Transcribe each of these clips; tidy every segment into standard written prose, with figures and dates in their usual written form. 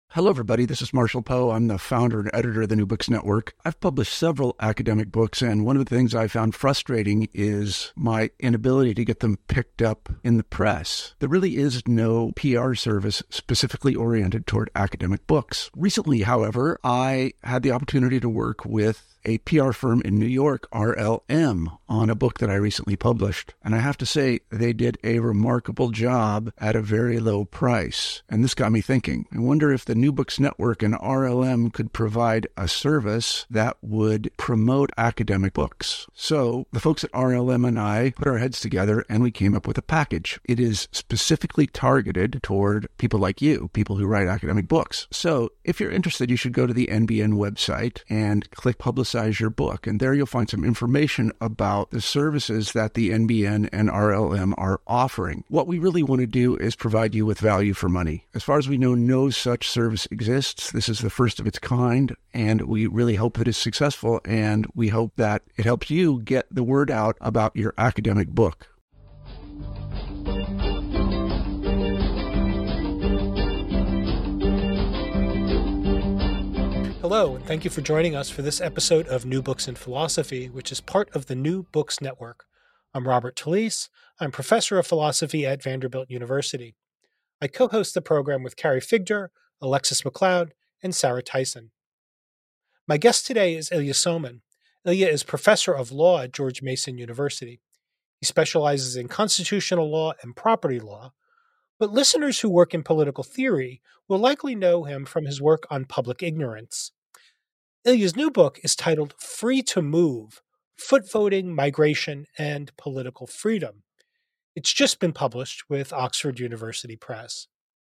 Hello, everybody. This is Marshall Poe. I'm the founder and editor of the New Books Network. I've published several academic books, and one of the things I found frustrating is my inability to get them picked up in the press. There really is no PR service specifically oriented toward academic books. Recently, however, I had the opportunity to work with a PR firm in New York, RLM, on a book that I recently published. And I have to say, they did a remarkable job at a very low price. And this got me thinking. I wonder if the New Books Network and RLM could provide a service that would promote academic books. So the folks at RLM and I put our heads together and we came up with a package. It is specifically targeted toward people like you, people who write academic books. So if you're interested, you should go to the NBN website and click Publicize Your Book. And there you'll find some information about the services that the NBN and RLM are offering. What we really want to do is provide you with value for money. As far as we know, no such service exists. This is the first of its kind, and we really hope that it's successful, and we hope that it helps you get the word out about your academic book. Hello, and thank you for joining us for this episode of New Books in Philosophy, which is part of the New Books Network. I'm Robert Talisse. I'm professor of philosophy at Vanderbilt University. I co-host the program with Carrie Figdor, Alexis McLeod, and Sarah Tyson. My guest today is Ilya Somin. Ilya is professor of law at George Mason University. He specializes in constitutional law and property law, but listeners who work in political theory will likely know him from his work on public ignorance. Ilya's new book is titled Free to Move: Foot Voting, Migration, and Political Freedom. It's just been published with Oxford University Press.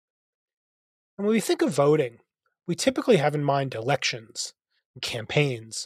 And when we think of voting, we typically have in mind elections and campaigns.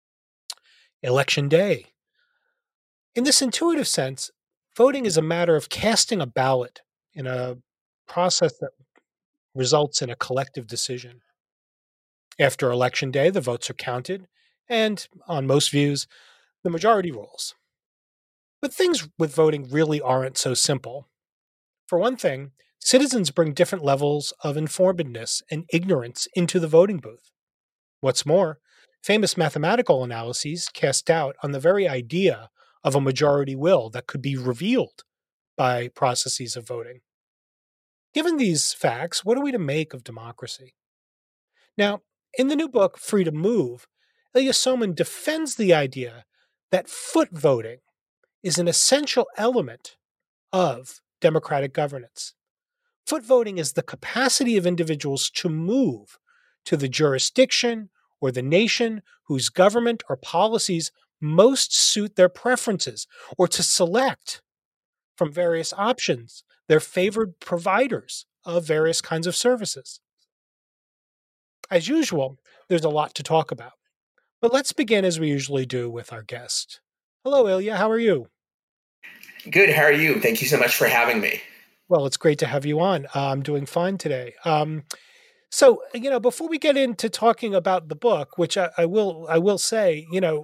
Election day. In this intuitive sense, voting is a matter of casting a ballot in a process that results in a collective decision. After Election Day, the votes are counted, and on most views, the majority rules. But things with voting really aren't so simple. For one thing, citizens bring different levels of informedness and ignorance into the voting booth. What's more, famous mathematical analyses cast doubt on the very idea of a majority will that could be revealed by processes of voting. Given these facts, what are we to make of democracy? Now, in the new book, Free to Move, Ilya Somin defends the idea that foot voting is an essential element of democratic governance. Foot voting is the capacity of individuals to move to the jurisdiction or the nation whose government or policies most suit their preferences, or to select from various options their favored providers of various kinds of services. As usual, there's a lot to talk about, but let's begin as we usually do with our guest. Hello, Ilya. How are you? Good. How are you? Thank you so much for having me. Well, it's great to have you on. I'm doing fine today. So, before we get into talking about the book, which I will say,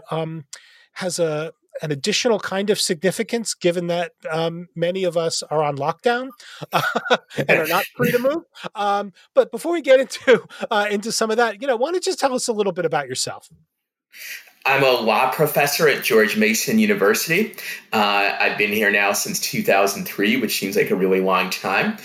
has an additional kind of significance, given that many of us are on lockdown and are not free to move. But before we get into some of that, why don't you just tell us a little bit about yourself? I'm a law professor at George Mason University. I've been here now since 2003, which seems like a really long time.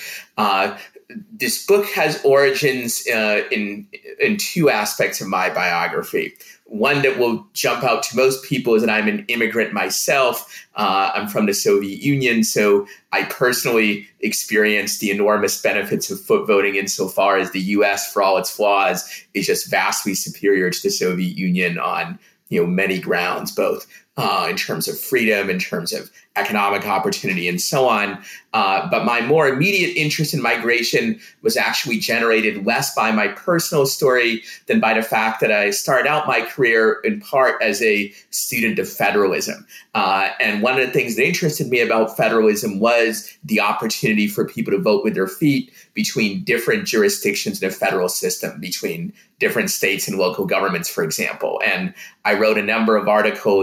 This book has origins in two aspects of my biography. One that will jump out to most people is that I'm an immigrant myself. I'm from the Soviet Union, so I personally experienced the enormous benefits of foot voting insofar as the U.S., for all its flaws, is just vastly superior to the Soviet Union on many grounds, both in terms of freedom, in terms of economic opportunity, and so on. But my more immediate interest in migration was actually generated less by my personal story than by the fact that I started out my career in part as a student of federalism. And one of the things that interested me about federalism was the opportunity for people to vote with their feet between different jurisdictions in a federal system, between different states and local governments, for example. And I wrote a number of articles and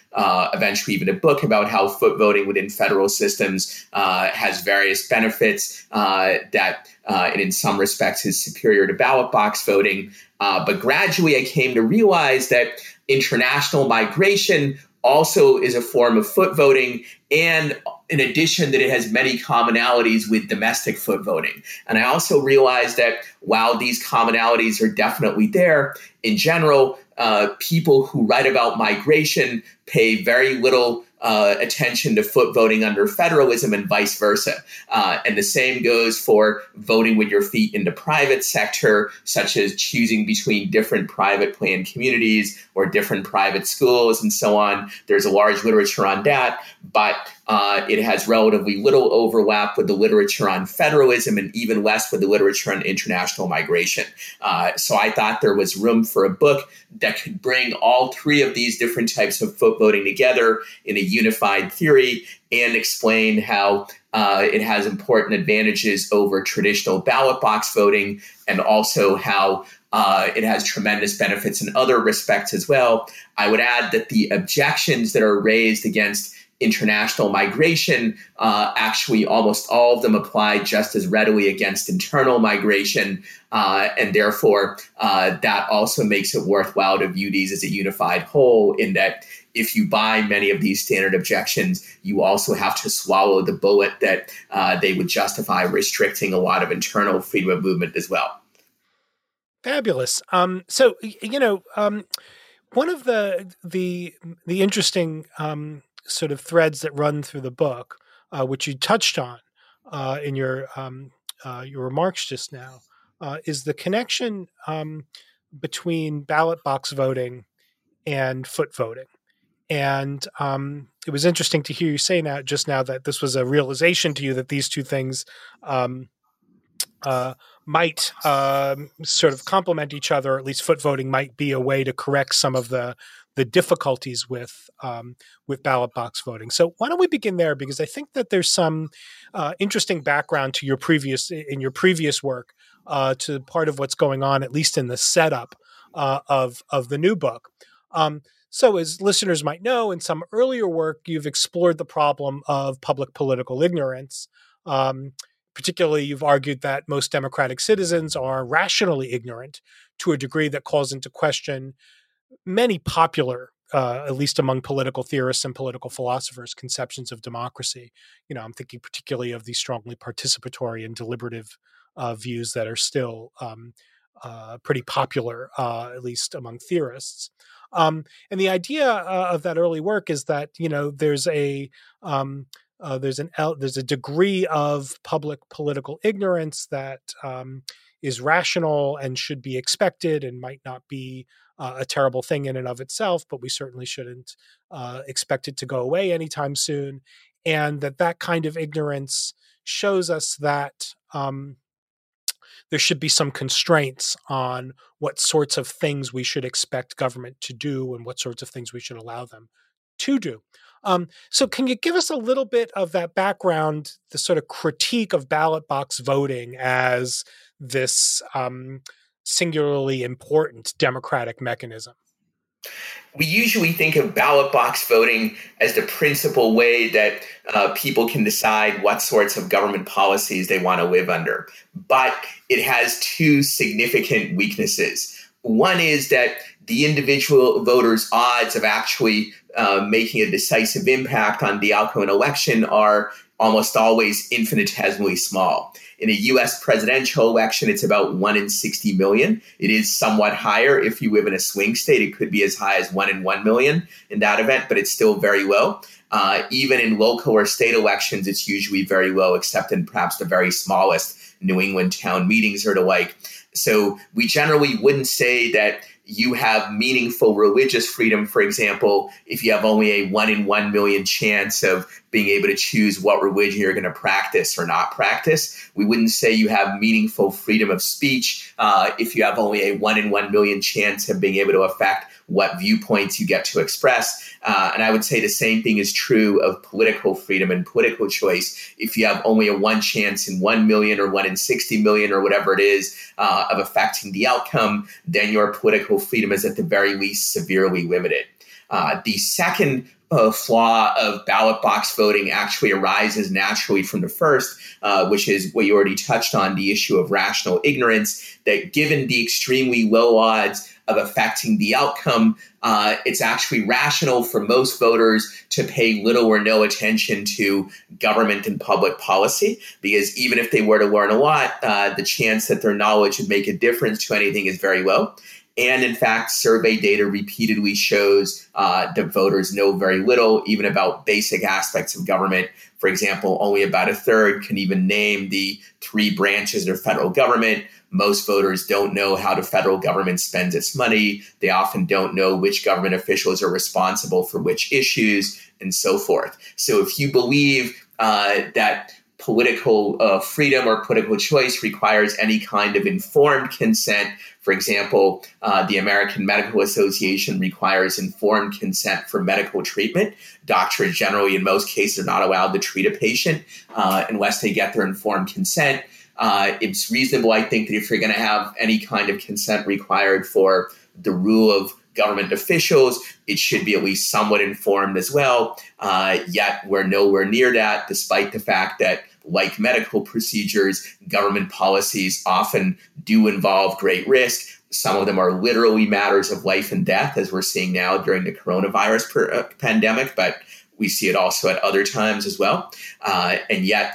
eventually even a book about how foot voting within federal systems has various benefits that in some respects is superior to ballot box voting. But gradually I came to realize that international migration also is a form of foot voting, and in addition that it has many commonalities with domestic foot voting. And I also realized that while these commonalities are definitely there, in general, people who write about migration pay very little attention to foot voting under federalism and vice versa. And the same goes for voting with your feet in the private sector, such as choosing between different private planned communities or different private schools and so on. There's a large literature on that, but it has relatively little overlap with the literature on federalism and even less with the literature on international migration. So I thought there was room for a book that could bring all three of these different types of foot voting together in a unified theory and explain how it has important advantages over traditional ballot box voting, and also how it has tremendous benefits in other respects as well. I would add that the objections that are raised against international migration, actually almost all of them apply just as readily against internal migration. And therefore, that also makes it worthwhile to view these as a unified whole, in that if you buy many of these standard objections, you also have to swallow the bullet that they would justify restricting a lot of internal freedom of movement as well. Fabulous. So, one of the interesting sort of threads that run through the book, which you touched on in your remarks just now, is the connection between ballot box voting and foot voting. And it was interesting to hear you say just now that this was a realization to you that these two things might sort of complement each other, or at least foot voting might be a way to correct some of the difficulties with ballot box voting. So why don't we begin there? Because I think that there's some interesting background to your previous work to part of what's going on, at least in the setup of the new book. So as listeners might know, in some earlier work, you've explored the problem of public political ignorance. Particularly, you've argued that most democratic citizens are rationally ignorant to a degree that calls into question many popular, at least among political theorists and political philosophers, conceptions of democracy. I'm thinking particularly of the strongly participatory and deliberative views that are still pretty popular, at least among theorists. And the idea of that early work is that there's a degree of public political ignorance that is rational and should be expected and might not be a terrible thing in and of itself, but we certainly shouldn't expect it to go away anytime soon. And that kind of ignorance shows us that there should be some constraints on what sorts of things we should expect government to do and what sorts of things we should allow them to do. So can you give us a little bit of that background, the sort of critique of ballot box voting as this singularly important democratic mechanism? We usually think of ballot box voting as the principal way that people can decide what sorts of government policies they want to live under. But it has two significant weaknesses. One is that the individual voter's odds of actually making a decisive impact on the outcome of an election are almost always infinitesimally small. In a U.S. presidential election, it's about 1 in 60 million. It is somewhat higher if you live in a swing state. It could be as high as 1 in 1 million in that event, but it's still very low. Even in local or state elections, it's usually very low, except in perhaps the very smallest New England town meetings or the like. So we generally wouldn't say that you have meaningful religious freedom, for example, if you have only a 1 in 1 million chance of being able to choose what religion you're going to practice or not practice. We wouldn't say you have meaningful freedom of speech if you have only a 1 in 1 million chance of being able to affect what viewpoints you get to express. And I would say the same thing is true of political freedom and political choice. If you have only a 1 chance in 1 million or 1 in 60 million or whatever it is of affecting the outcome, then your political freedom is at the very least severely limited. The second flaw of ballot box voting actually arises naturally from the first, which is what you already touched on, the issue of rational ignorance, that given the extremely low odds of affecting the outcome, it's actually rational for most voters to pay little or no attention to government and public policy, because even if they were to learn a lot, the chance that their knowledge would make a difference to anything is very low. And in fact, survey data repeatedly shows that voters know very little, even about basic aspects of government. For example, only about a third can even name the 3 branches of federal government. Most voters don't know how the federal government spends its money. They often don't know which government officials are responsible for which issues, and so forth. So if you believe that political freedom or political choice requires any kind of informed consent, for example, the American Medical Association requires informed consent for medical treatment. Doctors generally, in most cases, are not allowed to treat a patient unless they get their informed consent. It's reasonable, I think, that if you're going to have any kind of consent required for the rule of government officials, it should be at least somewhat informed as well. Yet we're nowhere near that, despite the fact that, like medical procedures, government policies often do involve great risk. Some of them are literally matters of life and death, as we're seeing now during the coronavirus pandemic, but we see it also at other times as well. And yet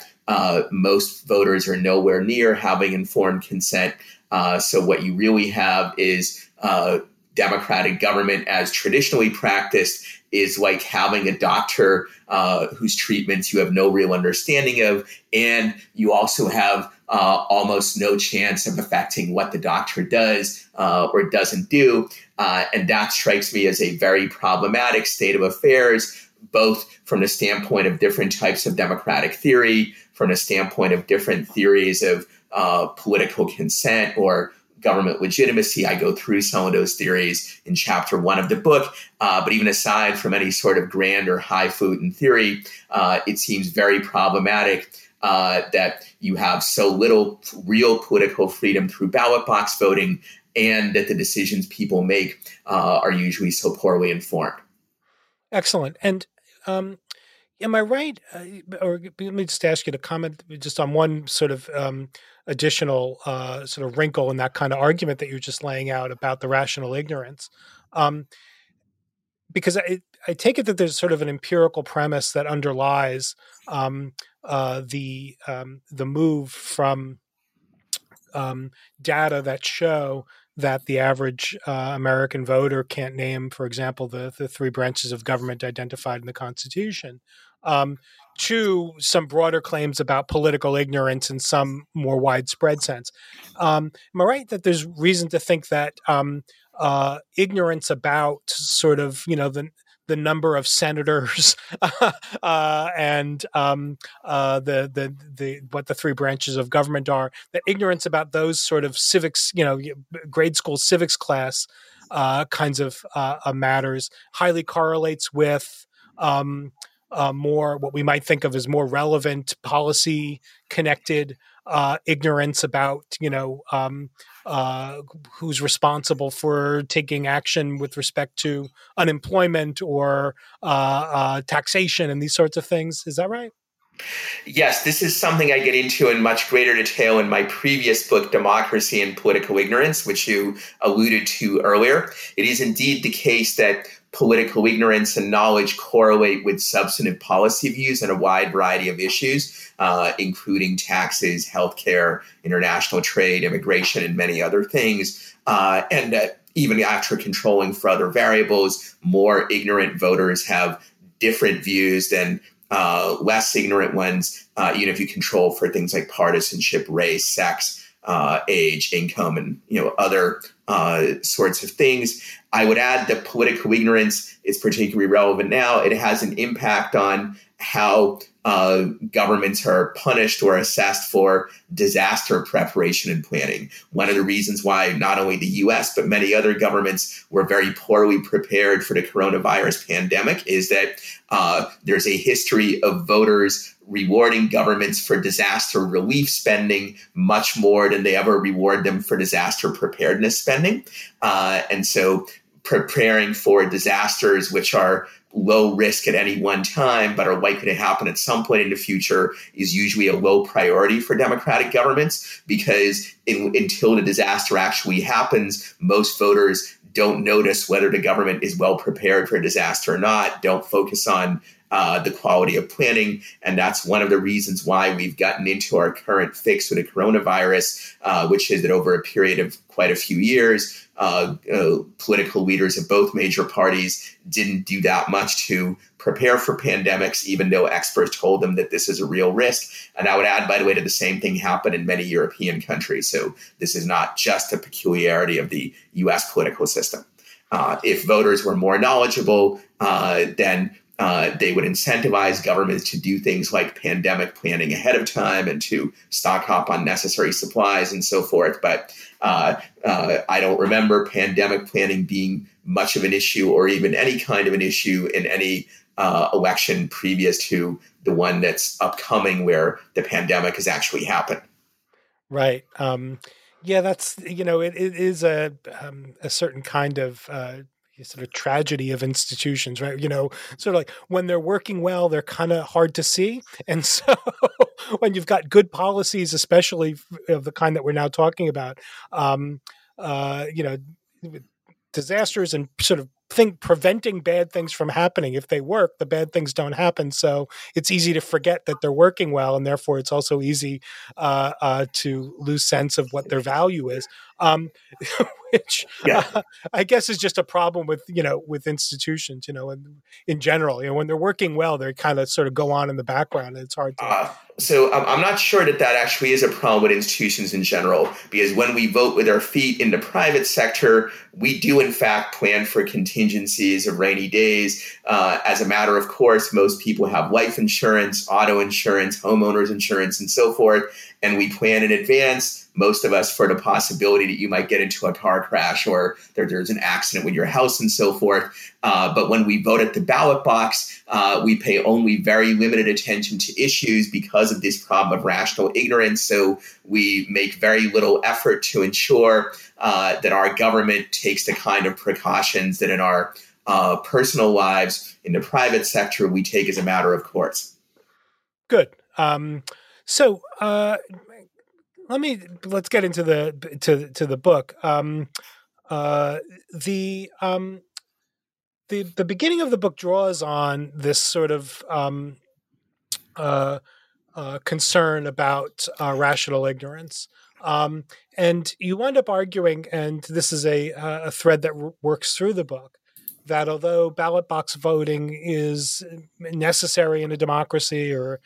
most voters are nowhere near having informed consent. So what you really have is democratic government as traditionally practiced is like having a doctor whose treatments you have no real understanding of, and you also have almost no chance of affecting what the doctor does or doesn't do. And that strikes me as a very problematic state of affairs, both from the standpoint of different types of democratic theory, from the standpoint of different theories of political consent or government legitimacy. I go through some of those theories in chapter 1 of the book. But even aside from any sort of grand or highfalutin theory, it seems very problematic that you have so little real political freedom through ballot box voting, and that the decisions people make are usually so poorly informed. Excellent. And am I right? Or let me just ask you to comment just on one sort of additional sort of wrinkle in that kind of argument that you're just laying out about the rational ignorance. Because I take it that there's sort of an empirical premise that underlies the move from data that show that the average American voter can't name, for example, the 3 branches of government identified in the Constitution, to some broader claims about political ignorance in some more widespread sense. Am I right that there's reason to think that ignorance about sort of, the number of senators and what the 3 branches of government are, that ignorance about those sort of civics, grade school civics class kinds of matters highly correlates with more what we might think of as more relevant policy connected ignorance about, who's responsible for taking action with respect to unemployment or taxation and these sorts of things. Is that right? Yes, this is something I get into in much greater detail in my previous book, Democracy and Political Ignorance, which you alluded to earlier. It is indeed the case that political ignorance and knowledge correlate with substantive policy views on a wide variety of issues, including taxes, healthcare, international trade, immigration, and many other things. And even after controlling for other variables, more ignorant voters have different views than less ignorant ones, even if you control for things like partisanship, race, sex, age, income, and other sorts of things. I would add that political ignorance is particularly relevant now. It has an impact on how governments are punished or assessed for disaster preparation and planning. One of the reasons why not only the U.S., but many other governments were very poorly prepared for the coronavirus pandemic is that there's a history of voters rewarding governments for disaster relief spending much more than they ever reward them for disaster preparedness spending. And so preparing for disasters, which are low risk at any one time, but are likely to happen at some point in the future, is usually a low priority for democratic governments, because until the disaster actually happens, most voters don't notice whether the government is well prepared for a disaster or not, don't focus on the quality of planning. And that's one of the reasons why we've gotten into our current fix with the coronavirus, which is that over a period of quite a few years, political leaders of both major parties didn't do that much to prepare for pandemics, even though experts told them that this is a real risk. And I would add, by the way, that the same thing happened in many European countries. So this is not just a peculiarity of the US political system. If voters were more knowledgeable, then they would incentivize governments to do things like pandemic planning ahead of time and to stock up on necessary supplies and so forth. But I don't remember pandemic planning being much of an issue, or even any kind of an issue in any election previous to the one that's upcoming, where the pandemic has actually happened. Right. Yeah, that's, it is a certain kind of sort of tragedy of institutions, right? Sort of like when they're working well, they're kind of hard to see. And so when you've got good policies, especially of the kind that we're now talking about, disasters and sort of preventing bad things from happening. If they work, the bad things don't happen. So it's easy to forget that they're working well, and therefore it's also easy to lose sense of what their value is. Which I guess is just a problem with institutions, in general. When they're working well, they kind of sort of go on in the background, and it's hard to. So I'm not sure that actually is a problem with institutions in general, because when we vote with our feet in the private sector, we do in fact plan for contingencies of rainy days. As a matter of course, most people have life insurance, auto insurance, homeowners insurance, and so forth, and we plan in advance. Most of us for the possibility that you might get into a car crash, or there's an accident with your house and so forth. But when we vote at the ballot box, we pay only very limited attention to issues because of this problem of rational ignorance. So we make very little effort to ensure that our government takes the kind of precautions that in our personal lives, in the private sector, we take as a matter of course. Good. Let's get into the book. The beginning of the book draws on this sort of concern about rational ignorance, and you wind up arguing, and this is a thread that works through the book, that although ballot box voting is necessary in a democracy, or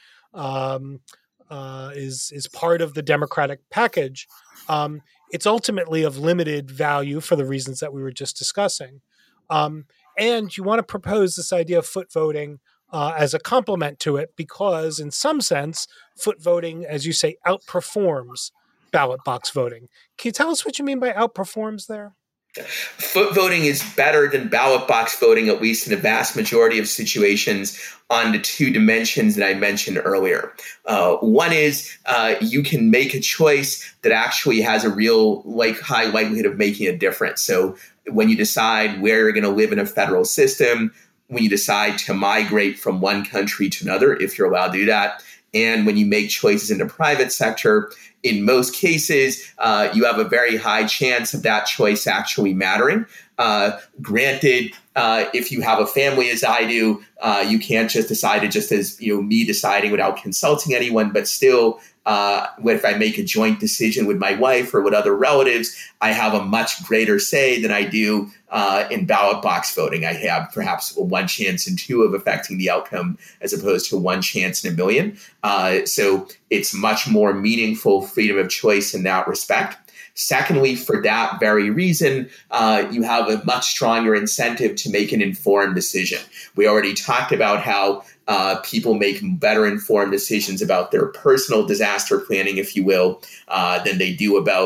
is part of the democratic package, it's ultimately of limited value for the reasons that we were just discussing. And you want to propose this idea of foot voting as a complement to it, because in some sense, foot voting, as you say, outperforms ballot box voting. Can you tell us what you mean by outperforms there? Foot voting is better than ballot box voting, at least in the vast majority of situations, on the two dimensions that I mentioned earlier. One is you can make a choice that actually has a real high likelihood of making a difference. So when you decide where you're going to live in a federal system, when you decide to migrate from one country to another, if you're allowed to do that, and when you make choices in the private sector, in most cases, you have a very high chance of that choice actually mattering. Granted, if you have a family, as I do, you can't just decide it just as me deciding without consulting anyone. But still, if I make a joint decision with my wife or with other relatives, I have a much greater say than I do in ballot box voting. I have perhaps one chance in two of affecting the outcome, as opposed to one chance in a million. So it's much more meaningful freedom of choice in that respect. Secondly, for that very reason, you have a much stronger incentive to make an informed decision. We already talked about how people make better informed decisions about their personal disaster planning, if you will, than they do about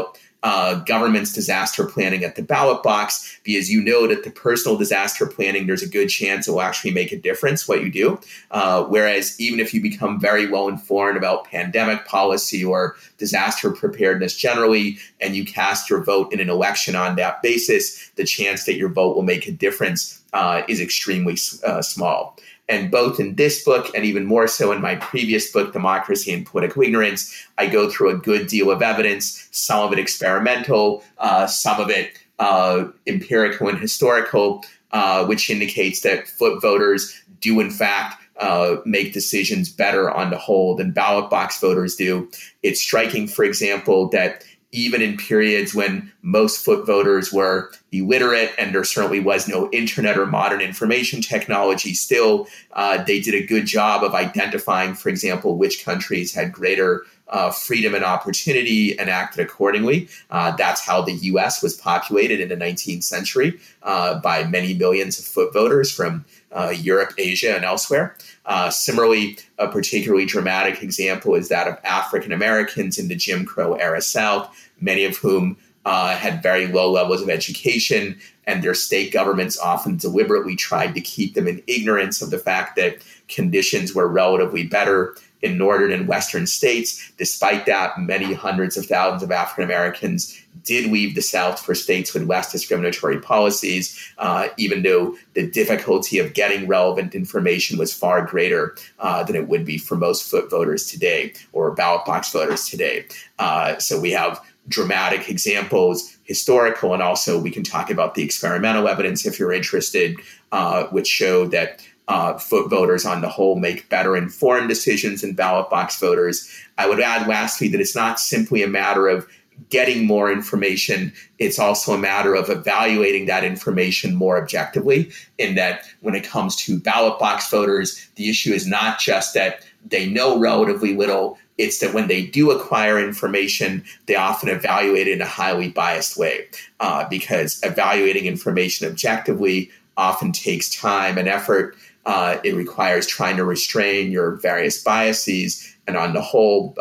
government's disaster planning at the ballot box, because you know that the personal disaster planning, there's a good chance it will actually make a difference what you do. Whereas even if you become very well informed about pandemic policy or disaster preparedness generally, and you cast your vote in an election on that basis, the chance that your vote will make a difference is extremely small. And both in this book and even more so in my previous book, Democracy and Political Ignorance, I go through a good deal of evidence, some of it experimental, some of it empirical and historical, which indicates that foot voters do in fact make decisions better on the whole than ballot box voters do. It's striking, for example, that even in periods when most foot voters were illiterate and there certainly was no internet or modern information technology, still they did a good job of identifying, for example, which countries had greater freedom and opportunity and acted accordingly. That's how the U.S. was populated in the 19th century by many millions of foot voters from Europe, Asia, and elsewhere. Similarly, a particularly dramatic example is that of African Americans in the Jim Crow era South, many of whom had very low levels of education, and their state governments often deliberately tried to keep them in ignorance of the fact that conditions were relatively better in northern and western states. Despite that, many hundreds of thousands of African Americans did leave the South for states with less discriminatory policies, even though the difficulty of getting relevant information was far greater than it would be for most foot voters today or ballot box voters today. So we have dramatic examples, historical, and also we can talk about the experimental evidence if you're interested, which show that foot voters on the whole make better informed decisions than ballot box voters. I would add lastly that it's not simply a matter of getting more information. It's also a matter of evaluating that information more objectively, in that when it comes to ballot box voters, the issue is not just that they know relatively little. It's that when they do acquire information, they often evaluate it in a highly biased way, because evaluating information objectively often takes time and effort. It requires trying to restrain your various biases. And on the whole,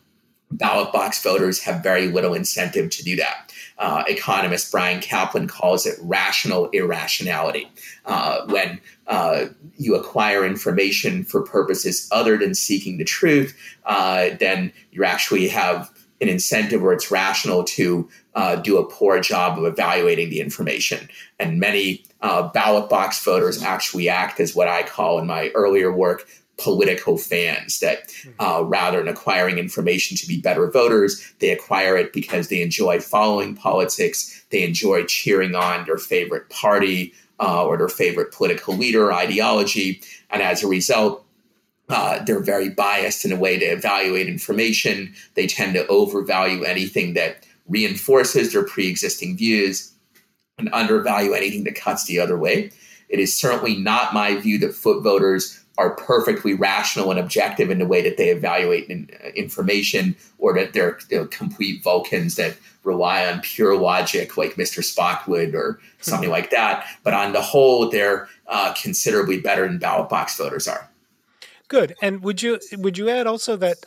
ballot box voters have very little incentive to do that. Economist Brian Kaplan calls it rational irrationality. When you acquire information for purposes other than seeking the truth, then you actually have an incentive where it's rational to do a poor job of evaluating the information. And many ballot box voters actually act as what I call in my earlier work political fans, that rather than acquiring information to be better voters, they acquire it because they enjoy following politics, they enjoy cheering on their favorite party or their favorite political leader or ideology. And as a result, they're very biased in a way to evaluate information. They tend to overvalue anything that reinforces their pre-existing views and undervalue anything that cuts the other way. It is certainly not my view that foot voters are perfectly rational and objective in the way that they evaluate information, or that they're complete Vulcans that rely on pure logic like Mr. Spock would or something like that. But on the whole, they're considerably better than ballot box voters are. Good. And would you add also that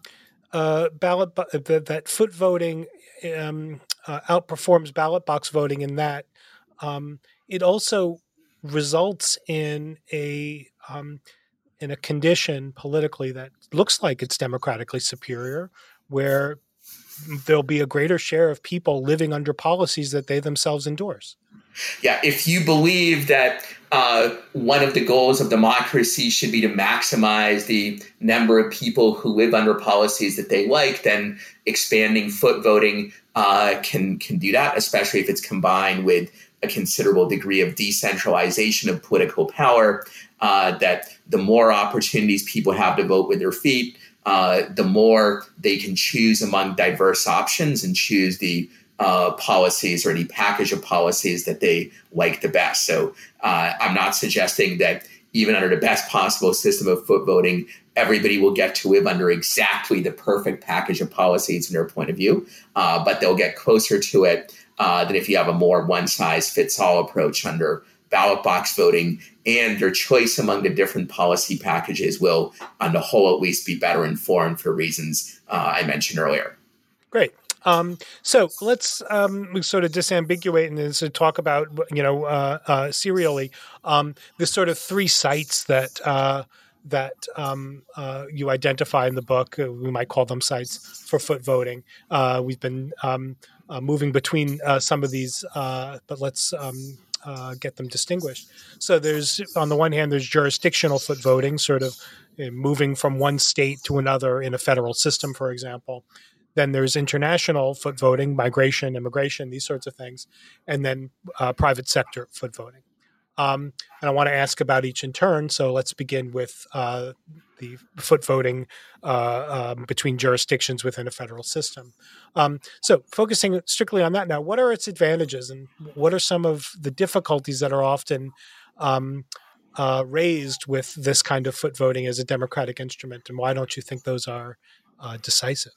that foot voting outperforms ballot box voting in that it also results in a condition politically that looks like it's democratically superior, where there'll be a greater share of people living under policies that they themselves endorse. Yeah, if you believe that one of the goals of democracy should be to maximize the number of people who live under policies that they like, then expanding foot voting can do that, especially if it's combined with a considerable degree of decentralization of political power, that the more opportunities people have to vote with their feet, the more they can choose among diverse options and choose the policies or any package of policies that they like the best. So I'm not suggesting that even under the best possible system of foot voting, everybody will get to live under exactly the perfect package of policies in their point of view, but they'll get closer to it than if you have a more one-size-fits-all approach under ballot box voting, and their choice among the different policy packages will, on the whole, at least be better informed for reasons I mentioned earlier. Great. So let's sort of disambiguate and then sort of talk about, serially, the sort of three sites that you identify in the book. We might call them sites for foot voting. We've been moving between some of these, but let's get them distinguished. So there's, on the one hand, there's jurisdictional foot voting, sort of moving from one state to another in a federal system, for example. Then there's international foot voting, migration, immigration, these sorts of things, and then private sector foot voting. And I want to ask about each in turn. So let's begin with the foot voting between jurisdictions within a federal system. So focusing strictly on that now, what are its advantages and what are some of the difficulties that are often raised with this kind of foot voting as a democratic instrument? And why don't you think those are decisive?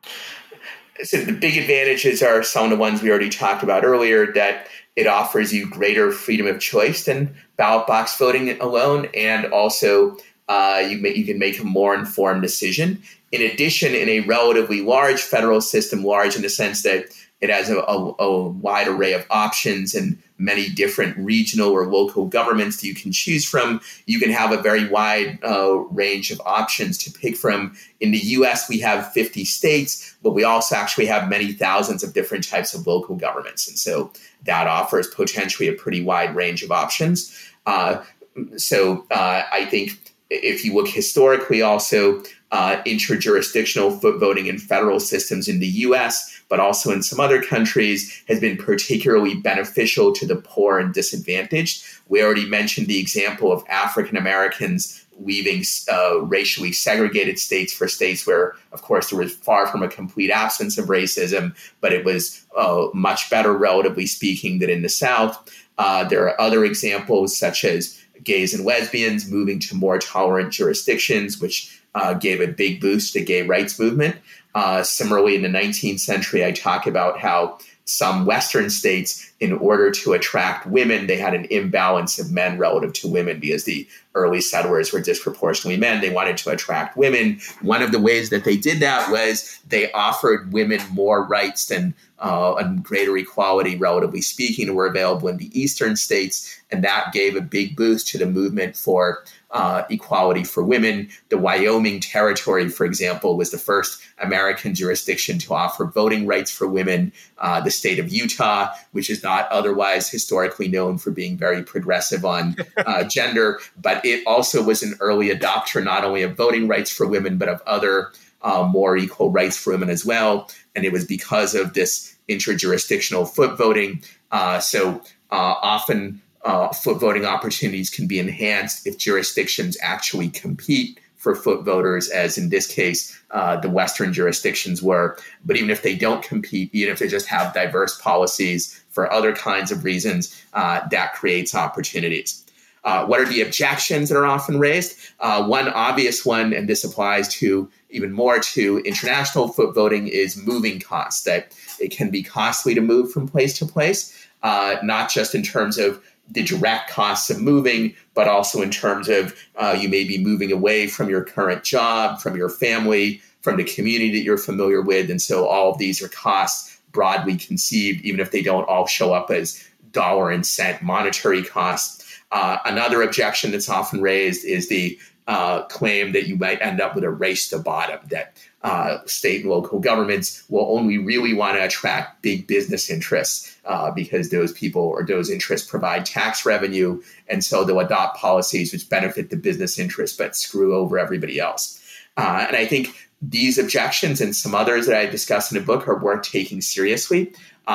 So the big advantages are some of the ones we already talked about earlier, that it offers you greater freedom of choice than ballot box voting alone, and also you can make a more informed decision. In addition, in a relatively large federal system, large in the sense that it has a wide array of options and many different regional or local governments that you can choose from, you can have a very wide range of options to pick from. In the U.S., we have 50 states, but we also actually have many thousands of different types of local governments. And so that offers potentially a pretty wide range of options. So I think if you look historically also, interjurisdictional foot voting in federal systems in the U.S., but also in some other countries, has been particularly beneficial to the poor and disadvantaged. We already mentioned the example of African Americans leaving racially segregated states for states where, of course, there was far from a complete absence of racism, but it was much better, relatively speaking, than in the South. There are other examples, such as gays and lesbians moving to more tolerant jurisdictions, which gave a big boost to the gay rights movement. Similarly, in the 19th century, I talk about how some Western states, in order to attract women, they had an imbalance of men relative to women because the early settlers were disproportionately men. They wanted to attract women. One of the ways that they did that was they offered women more rights than and greater equality, relatively speaking, were available in the eastern states. And that gave a big boost to the movement for equality for women. The Wyoming Territory, for example, was the first American jurisdiction to offer voting rights for women. The state of Utah, which is not otherwise historically known for being very progressive on gender, but it also was an early adopter not only of voting rights for women, but of other more equal rights for women as well. And it was because of this interjurisdictional foot voting. So often foot voting opportunities can be enhanced if jurisdictions actually compete for foot voters, as in this case, the Western jurisdictions were. But even if they don't compete, even if they just have diverse policies for other kinds of reasons, that creates opportunities. What are the objections that are often raised? One obvious one, and this applies to even more to international foot voting, is moving costs, that it can be costly to move from place to place, not just in terms of the direct costs of moving, but also in terms of you may be moving away from your current job, from your family, from the community that you're familiar with. And so all of these are costs broadly conceived, even if they don't all show up as dollar and cent monetary costs. Another objection that's often raised is the claim that you might end up with a race to bottom, that state and local governments will only really want to attract big business interests because those people or those interests provide tax revenue. And so they'll adopt policies which benefit the business interests but screw over everybody else. And I think these objections and some others that I discuss in the book are worth taking seriously,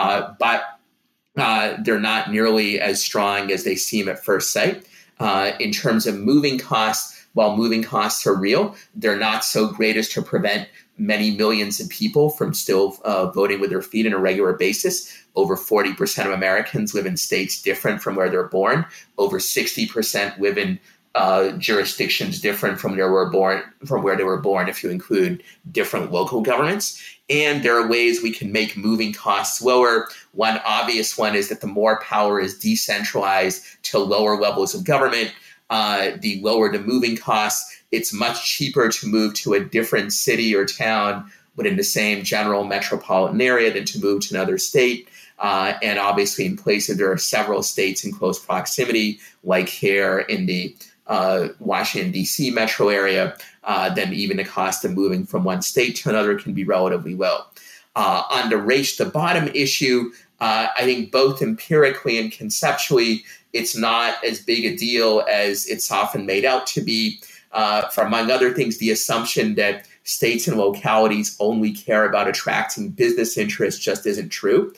but they're not nearly as strong as they seem at first sight. In terms of moving costs, while moving costs are real, they're not so great as to prevent many millions of people from still voting with their feet on a regular basis. Over 40% of Americans live in states different from where they're born. Over 60% live in jurisdictions different from where they were born, if you include different local governments. And there are ways we can make moving costs lower. One obvious one is that the more power is decentralized to lower levels of government, the lower the moving costs. It's much cheaper to move to a different city or town but in the same general metropolitan area than to move to another state. And obviously, in places there are several states in close proximity, like here in the Washington, D.C. metro area, then even the cost of moving from one state to another can be relatively low. On the race to the bottom issue, I think both empirically and conceptually, it's not as big a deal as it's often made out to be. For, among other things, the assumption that states and localities only care about attracting business interests just isn't true.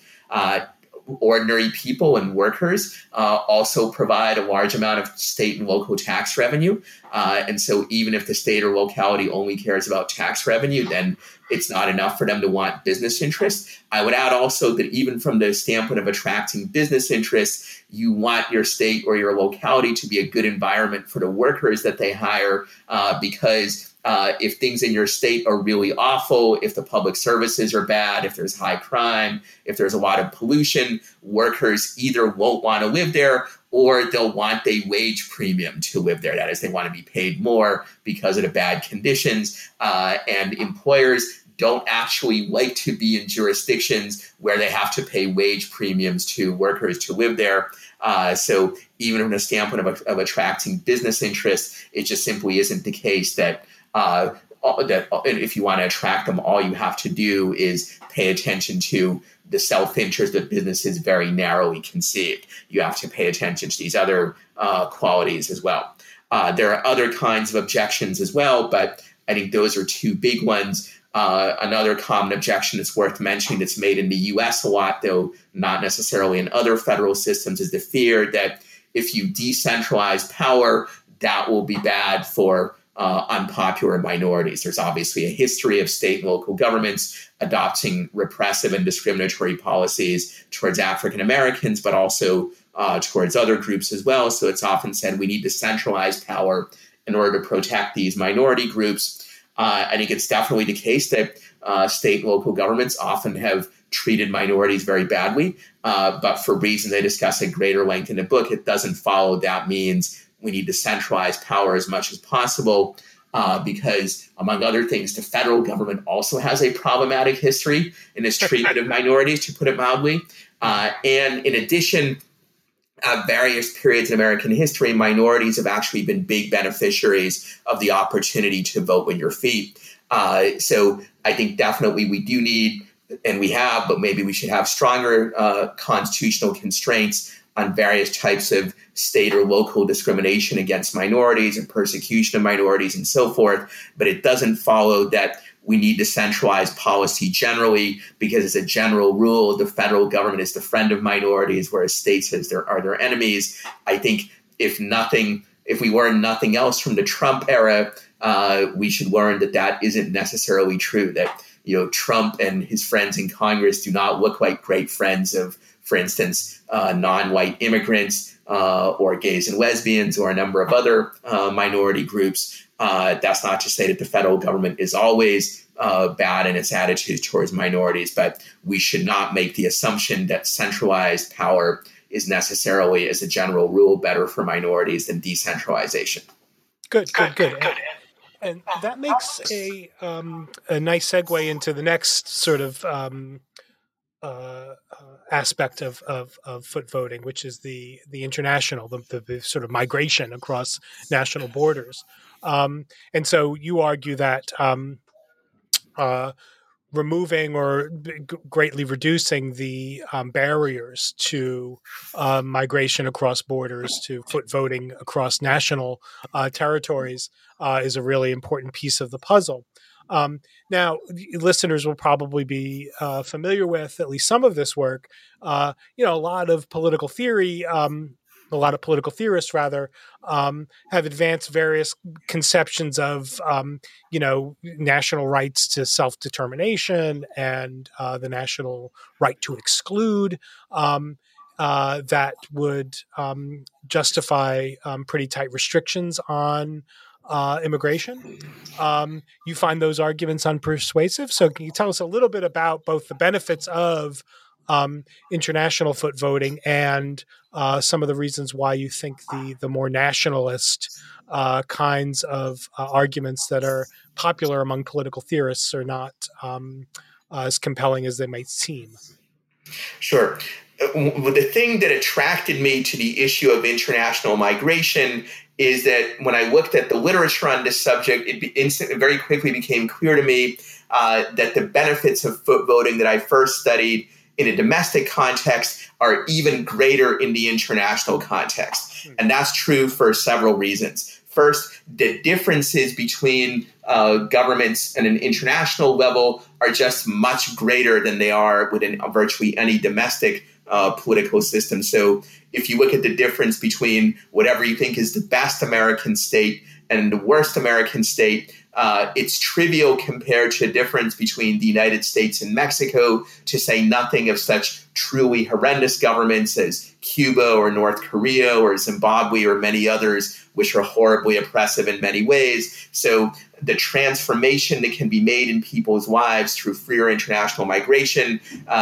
Ordinary people and workers also provide a large amount of state and local tax revenue. And so even if the state or locality only cares about tax revenue, then it's not enough for them to want business interests. I would add also that even from the standpoint of attracting business interests, you want your state or your locality to be a good environment for the workers that they hire, because if things in your state are really awful, if the public services are bad, if there's high crime, if there's a lot of pollution, workers either won't want to live there or they'll want a wage premium to live there. That is, they want to be paid more because of the bad conditions. And employers don't actually like to be in jurisdictions where they have to pay wage premiums to workers to live there. So even from the standpoint of attracting business interests, it just simply isn't the case that if you want to attract them, all you have to do is pay attention to the self-interest of businesses very narrowly conceived. You have to pay attention to these other qualities as well. There are other kinds of objections as well, but I think those are two big ones. Another common objection that's worth mentioning that's made in the U.S. a lot, though not necessarily in other federal systems, is the fear that if you decentralize power, that will be bad for unpopular minorities. There's obviously a history of state and local governments adopting repressive and discriminatory policies towards African Americans, but also towards other groups as well. So it's often said we need to centralize power in order to protect these minority groups. I think it's definitely the case that state and local governments often have treated minorities very badly, but for reasons I discuss at greater length in the book, it doesn't follow that means we need to centralize power as much as possible, because, among other things, the federal government also has a problematic history in its treatment of minorities, to put it mildly. And in addition, at various periods in American history, minorities have actually been big beneficiaries of the opportunity to vote with your feet. So I think definitely we do need, and we have, but maybe we should have stronger constitutional constraints on various types of state or local discrimination against minorities and persecution of minorities and so forth. But it doesn't follow that we need to centralize policy generally, because as a general rule, the federal government is the friend of minorities, whereas states are their enemies. I think if we learn nothing else from the Trump era, we should learn that isn't necessarily true, that Trump and his friends in Congress do not look like great friends of, for instance, non-white immigrants or gays and lesbians or a number of other minority groups. That's not to say that the federal government is always bad in its attitude towards minorities, but we should not make the assumption that centralized power is necessarily, as a general rule, better for minorities than decentralization. Good. And that makes a nice segue into the next sort of aspect of foot voting, which is the international, the sort of migration across national borders. And so you argue that removing or greatly reducing the barriers to migration across borders, to foot voting across national territories is a really important piece of the puzzle. Now, listeners will probably be familiar with at least some of this work. A lot of political theory, a lot of political theorists, rather, have advanced various conceptions of, national rights to self-determination and the national right to exclude that would justify pretty tight restrictions on immigration. You find those arguments unpersuasive. So can you tell us a little bit about both the benefits of international foot voting and some of the reasons why you think the more nationalist kinds of arguments that are popular among political theorists are not as compelling as they might seem. Sure. The thing that attracted me to the issue of international migration is that when I looked at the literature on this subject, it very quickly became clear to me that the benefits of foot voting that I first studied in a domestic context are even greater in the international context. And that's true for several reasons. First, the differences between governments at an international level are just much greater than they are within virtually any domestic political system. So if you look at the difference between whatever you think is the best American state and the worst American state, it's trivial compared to the difference between the United States and Mexico, to say nothing of such truly horrendous governments as Cuba or North Korea or Zimbabwe or many others, which are horribly oppressive in many ways. So the transformation that can be made in people's lives through freer international migration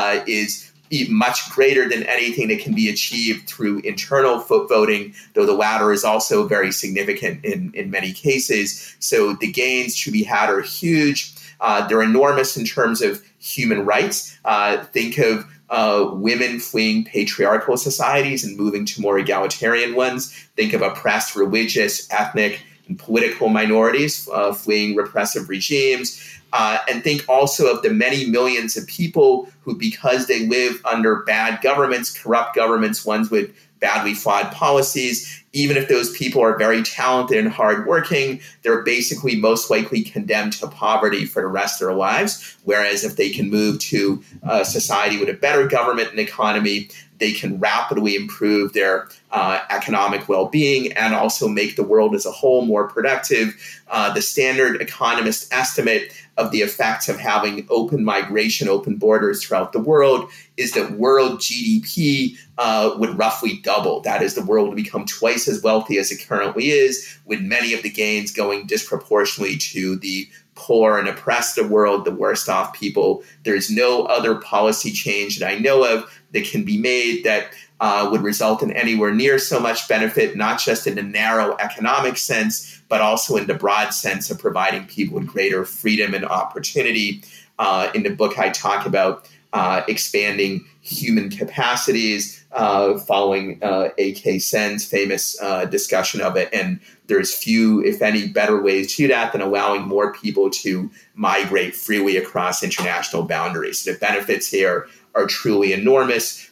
is much greater than anything that can be achieved through internal foot voting, though the latter is also very significant in many cases. So the gains to be had are huge. They're enormous in terms of human rights. Think of women fleeing patriarchal societies and moving to more egalitarian ones. Think of oppressed religious, ethnic, and political minorities fleeing repressive regimes. And think also of the many millions of people who, because they live under bad governments, corrupt governments, ones with badly flawed policies, even if those people are very talented and hardworking, they're basically most likely condemned to poverty for the rest of their lives. Whereas if they can move to a society with a better government and economy, they can rapidly improve their economic well-being and also make the world as a whole more productive. The standard economist estimate of the effects of having open migration, open borders throughout the world is that world GDP would roughly double. That is, the world would become twice as wealthy as it currently is, with many of the gains going disproportionately to the poor and oppressed of the world, the worst off people. There's no other policy change that I know of that can be made that would result in anywhere near so much benefit, not just in the narrow economic sense, but also in the broad sense of providing people with greater freedom and opportunity. In the book, I talk about expanding human capacities, following A.K. Sen's famous discussion of it. And there's few, if any, better ways to that than allowing more people to migrate freely across international boundaries. The benefits here are truly enormous.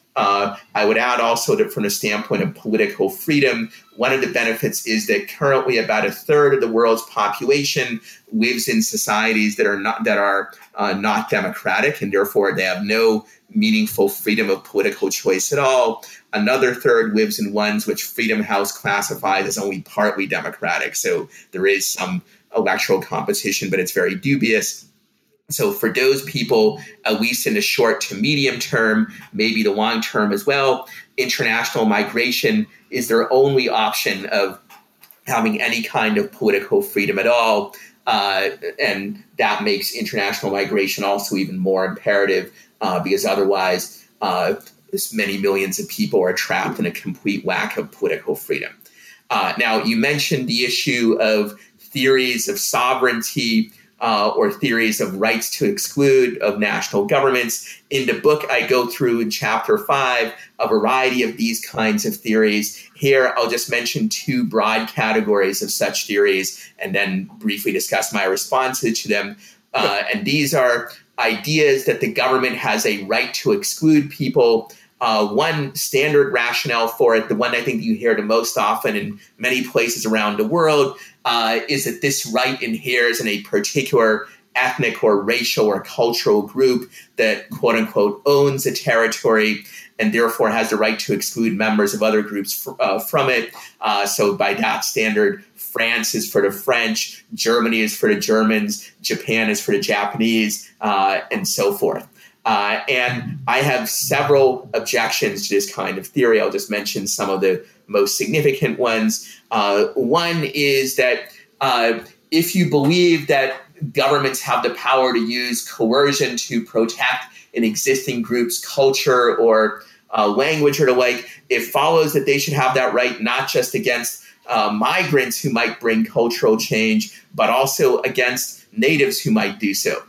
I would add also that from the standpoint of political freedom, one of the benefits is that currently about a third of the world's population lives in societies that are not democratic, and therefore they have no meaningful freedom of political choice at all. Another third lives in ones which Freedom House classifies as only partly democratic. So there is some electoral competition, but it's very dubious. So for those people, at least in the short to medium term, maybe the long term as well, international migration is their only option of having any kind of political freedom at all. And that makes international migration also even more imperative because otherwise many millions of people are trapped in a complete lack of political freedom. Now, you mentioned the issue of theories of sovereignty or theories of rights to exclude of national governments. In the book, I go through in chapter 5 a variety of these kinds of theories. Here, I'll just mention two broad categories of such theories and then briefly discuss my responses to them. And these are ideas that the government has a right to exclude people. One standard rationale for it, the one I think you hear the most often in many places around the world, is that this right inheres in a particular ethnic or racial or cultural group that, quote unquote, owns a territory and therefore has the right to exclude members of other groups from it. So by that standard, France is for the French, Germany is for the Germans, Japan is for the Japanese, and so forth. And I have several objections to this kind of theory. I'll just mention some of the most significant ones. One is that if you believe that governments have the power to use coercion to protect an existing group's culture or language or the like, it follows that they should have that right not just against migrants who might bring cultural change, but also against natives who might do so.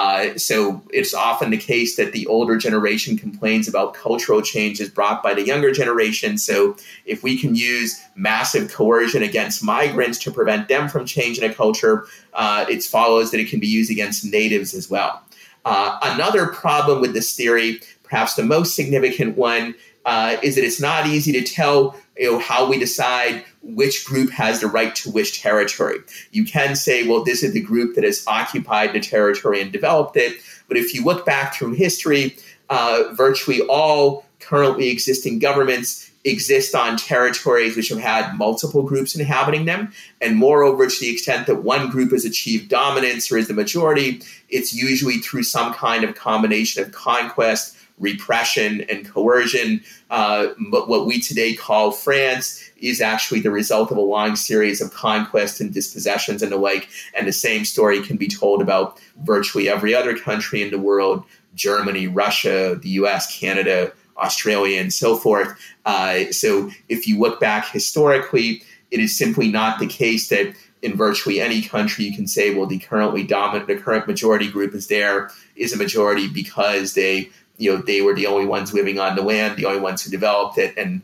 So it's often the case that the older generation complains about cultural changes brought by the younger generation. So if we can use massive coercion against migrants to prevent them from changing a culture, it follows that it can be used against natives as well. Another problem with this theory, perhaps the most significant one, is that it's not easy to tell how we decide which group has the right to which territory. You can say, well, this is the group that has occupied the territory and developed it. But if you look back through history, virtually all currently existing governments exist on territories which have had multiple groups inhabiting them. And moreover, to the extent that one group has achieved dominance or is the majority, it's usually through some kind of combination of conquest, repression, and coercion. But what we today call France is actually the result of a long series of conquests and dispossessions and the like. And the same story can be told about virtually every other country in the world: Germany, Russia, the US, Canada, Australia, and so forth. So if you look back historically, it is simply not the case that in virtually any country you can say, well, the current majority group is a majority because they were the only ones living on the land, the only ones who developed it. And,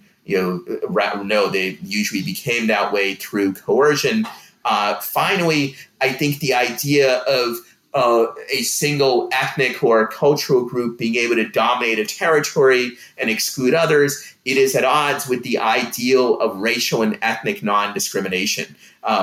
no, they usually became that way through coercion. Finally, I think the idea of a single ethnic or cultural group being able to dominate a territory and exclude others, it is at odds with the ideal of racial and ethnic non-discrimination.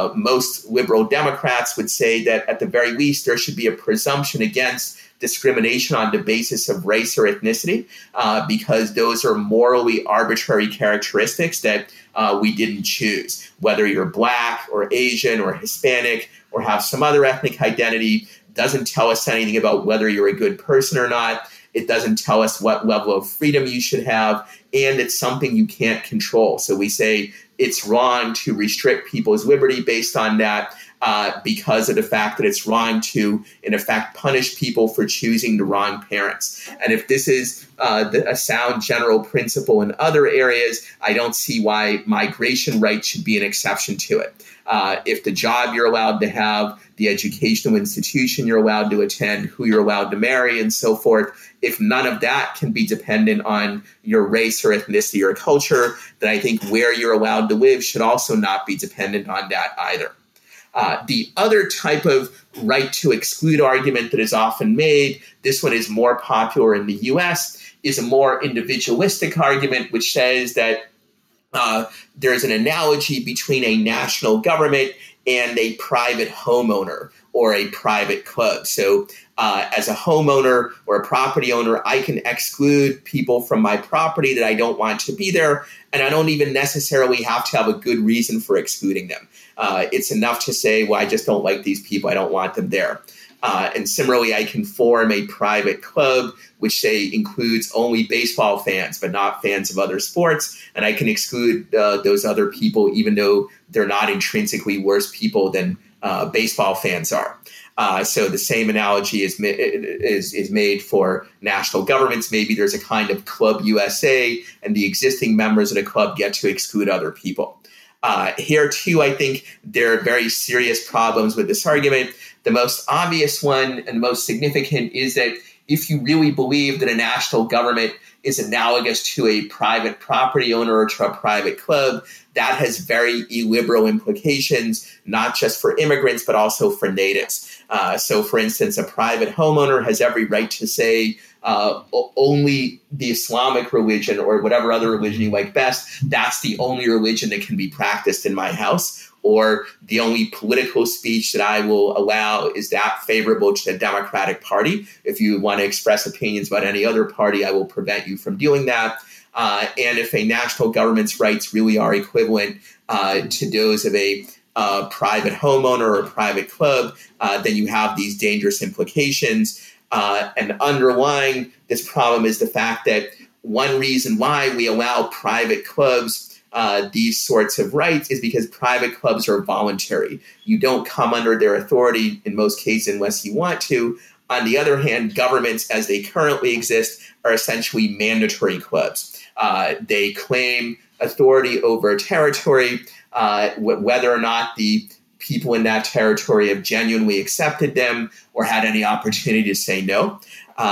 Most liberal Democrats would say that at the very least there should be a presumption against discrimination on the basis of race or ethnicity, because those are morally arbitrary characteristics that we didn't choose. Whether you're Black or Asian or Hispanic or have some other ethnic identity doesn't tell us anything about whether you're a good person or not. It doesn't tell us what level of freedom you should have, and it's something you can't control. So we say it's wrong to restrict people's liberty based on that, because of the fact that it's wrong to, in effect, punish people for choosing the wrong parents. And if this is a sound general principle in other areas, I don't see why migration rights should be an exception to it. If the job you're allowed to have, the educational institution you're allowed to attend, who you're allowed to marry, and so forth, if none of that can be dependent on your race or ethnicity or culture, then I think where you're allowed to live should also not be dependent on that either. The other type of right to exclude argument that is often made, this one is more popular in the US, is a more individualistic argument, which says that there's an analogy between a national government and a private homeowner or a private club. So as a homeowner or a property owner, I can exclude people from my property that I don't want to be there, and I don't even necessarily have to have a good reason for excluding them. It's enough to say, well, I just don't like these people. I don't want them there. And similarly, I can form a private club, which say includes only baseball fans, but not fans of other sports. And I can exclude those other people, even though they're not intrinsically worse people than baseball fans are. So the same analogy is made for national governments. Maybe there's a kind of Club USA, and the existing members of the club get to exclude other people. Here, too, I think there are very serious problems with this argument. The most obvious one and most significant is that if you really believe that a national government is analogous to a private property owner or to a private club, that has very illiberal implications, not just for immigrants, but also for natives. So, for instance, a private homeowner has every right to say only the Islamic religion or whatever other religion you like best, that's the only religion that can be practiced in my house. Or the only political speech that I will allow is that favorable to the Democratic Party. If you want to express opinions about any other party, I will prevent you from doing that. And if a national government's rights really are equivalent to those of a private homeowner or a private club, then you have these dangerous implications. And underlying this problem is the fact that one reason why we allow private clubs these sorts of rights is because private clubs are voluntary. You don't come under their authority in most cases unless you want to. On the other hand, governments as they currently exist are essentially mandatory clubs. They claim authority over territory, whether or not the people in that territory have genuinely accepted them or had any opportunity to say no.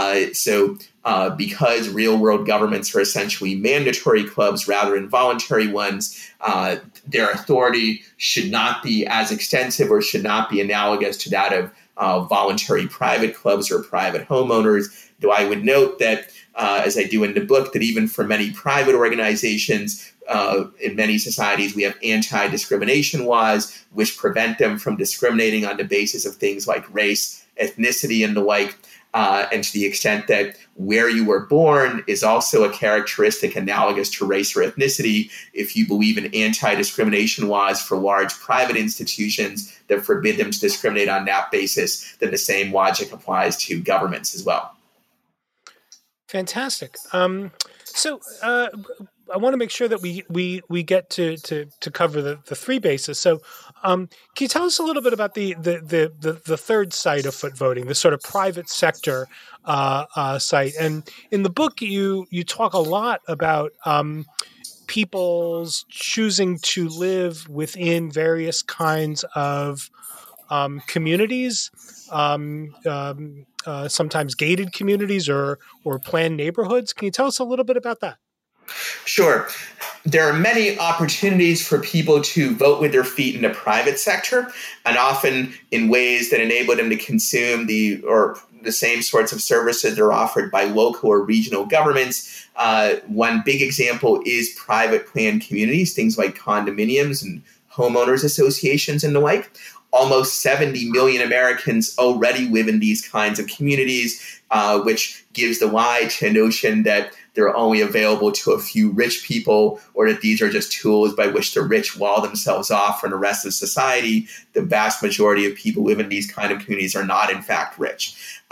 Because real-world governments are essentially mandatory clubs rather than voluntary ones, their authority should not be as extensive or should not be analogous to that of voluntary private clubs or private homeowners. Though I would note that, as I do in the book, that even for many private organizations, in many societies, we have anti-discrimination laws which prevent them from discriminating on the basis of things like race, ethnicity, and the like. And to the extent that where you were born is also a characteristic analogous to race or ethnicity, if you believe in anti-discrimination laws for large private institutions that forbid them to discriminate on that basis, then the same logic applies to governments as well. Fantastic. So I want to make sure that we get to cover the three bases. So can you tell us a little bit about the third side of foot voting, the sort of private sector site? And in the book, you talk a lot about people's choosing to live within various kinds of communities, sometimes gated communities or planned neighborhoods. Can you tell us a little bit about that? Sure. There are many opportunities for people to vote with their feet in the private sector, and often in ways that enable them to consume the same sorts of services that are offered by local or regional governments. One big example is private planned communities, things like condominiums and homeowners associations and the like. Almost 70 million Americans already live in these kinds of communities, which gives the lie to a notion that they're only available to a few rich people, or that these are just tools by which the rich wall themselves off from the rest of society. The vast majority of people who live in these kind of communities are not, in fact, rich.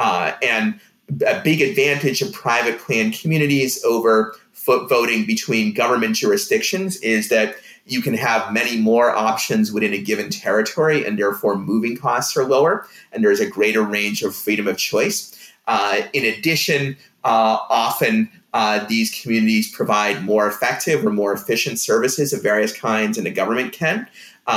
And a big advantage of private planned communities over foot voting between government jurisdictions is that you can have many more options within a given territory, and therefore moving costs are lower, and there's a greater range of freedom of choice. In addition, often these communities provide more effective or more efficient services of various kinds than the government can.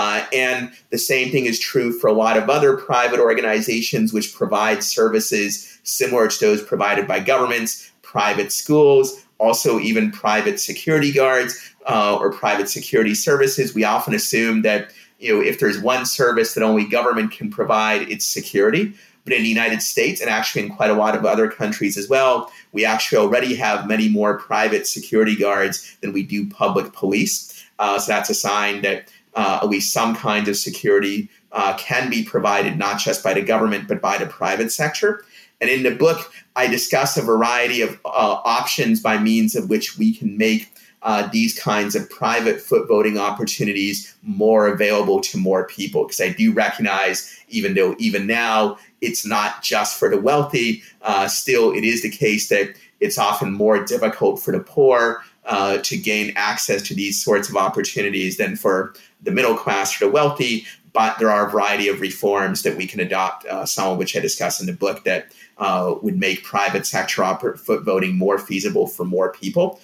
And the same thing is true for a lot of other private organizations which provide services similar to those provided by governments, private schools, also even private security guards or private security services. We often assume that if there's one service that only government can provide, it's security. But in the United States, and actually in quite a lot of other countries as well, we actually already have many more private security guards than we do public police. So that's a sign that at least some kinds of security can be provided not just by the government, but by the private sector. And in the book, I discuss a variety of options by means of which we can make these kinds of private foot voting opportunities more available to more people. Because I do recognize, even though even now it's not just for the wealthy, still it is the case that it's often more difficult for the poor to gain access to these sorts of opportunities than for the middle class or the wealthy. But there are a variety of reforms that we can adopt, some of which I discuss in the book, that would make private sector foot voting more feasible for more people.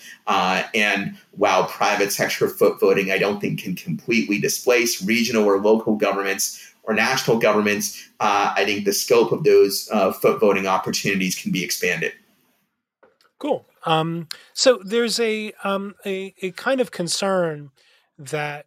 And while private sector foot voting, I don't think can completely displace regional or local governments or national governments, I think the scope of those foot voting opportunities can be expanded. Cool. So there's a kind of concern that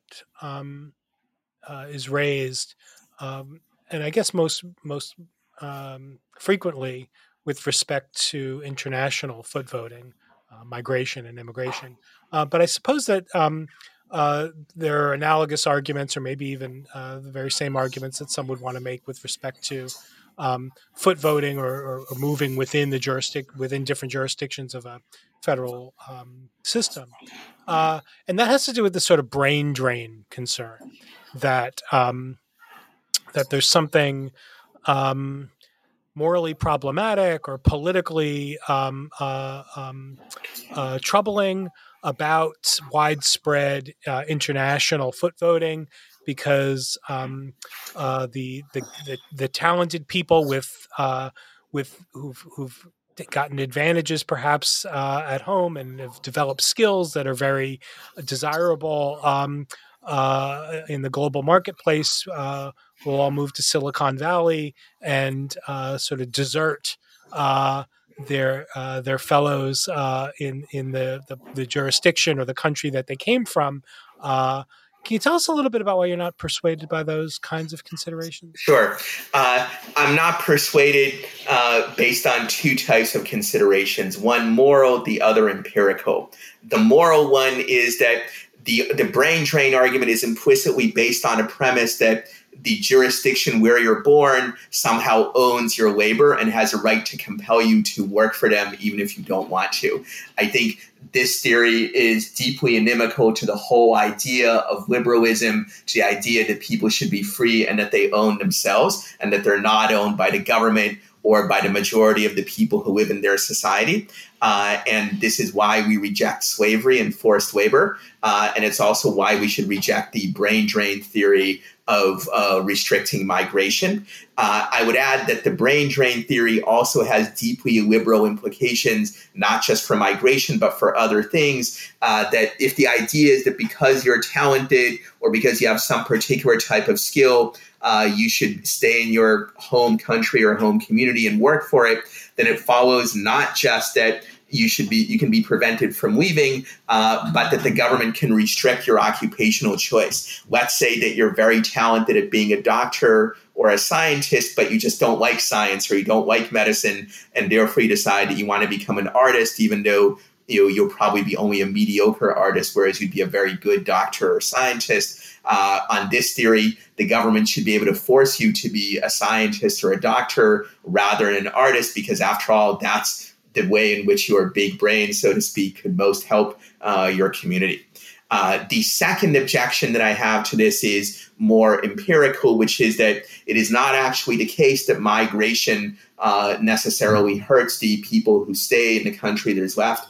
is raised, and I guess most frequently with respect to international foot voting, migration and immigration. But I suppose that there are analogous arguments, or maybe even the very same arguments that some would want to make with respect to foot voting or moving within within different jurisdictions of a federal system, and that has to do with this sort of brain drain concern that that there's something morally problematic or politically troubling about widespread international foot voting, because the talented people with who've gotten advantages perhaps at home and have developed skills that are very desirable in the global marketplace will all move to Silicon Valley and sort of desert their fellows in the jurisdiction or the country that they came from. Can you tell us a little bit about why you're not persuaded by those kinds of considerations? Sure. I'm not persuaded based on two types of considerations, one moral, the other empirical. The moral one is that the brain drain argument is implicitly based on a premise that the jurisdiction where you're born somehow owns your labor and has a right to compel you to work for them even if you don't want to. I think this theory is deeply inimical to the whole idea of liberalism, to the idea that people should be free and that they own themselves and that they're not owned by the government or by the majority of the people who live in their society. And this is why we reject slavery and forced labor. And it's also why we should reject the brain drain theory of restricting migration. I would add that the brain drain theory also has deeply liberal implications, not just for migration, but for other things. That if the idea is that because you're talented or because you have some particular type of skill, you should stay in your home country or home community and work for it, then it follows not just that you can be prevented from leaving, but that the government can restrict your occupational choice. Let's say that you're very talented at being a doctor or a scientist, but you just don't like science or you don't like medicine, and therefore you decide that you want to become an artist, even though you'll probably be only a mediocre artist, whereas you'd be a very good doctor or scientist. On this theory, the government should be able to force you to be a scientist or a doctor rather than an artist, because after all, that's the way in which your big brain, so to speak, could most help your community. The second objection that I have to this is more empirical, which is that it is not actually the case that migration necessarily hurts the people who stay in the country that's left.